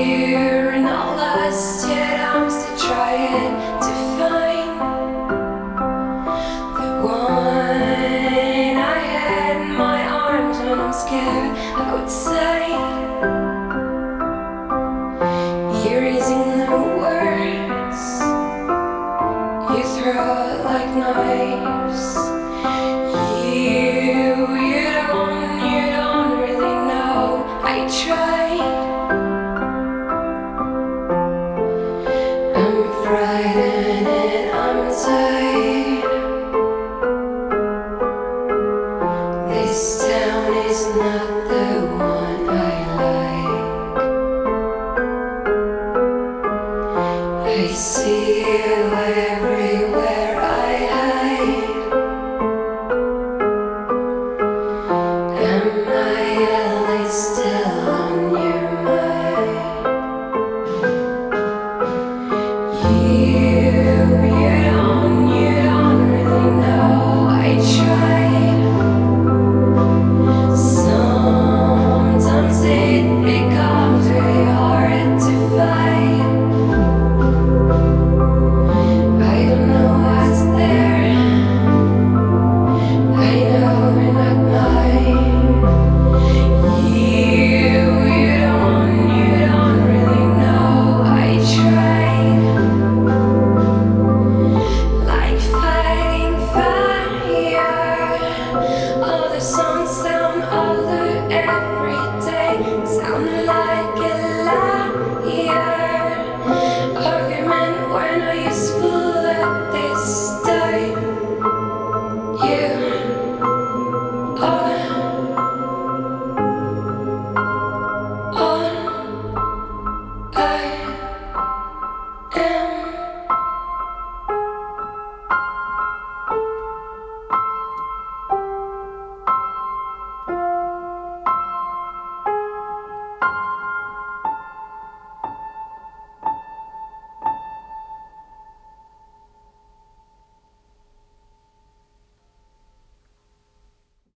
You're not lost yet, I'm still trying to find the one I had in my arms when I'm scared outside. Erasing the words you throw like knives. You don't really know. I tried. I'm frightened and I'm tired. This town is not the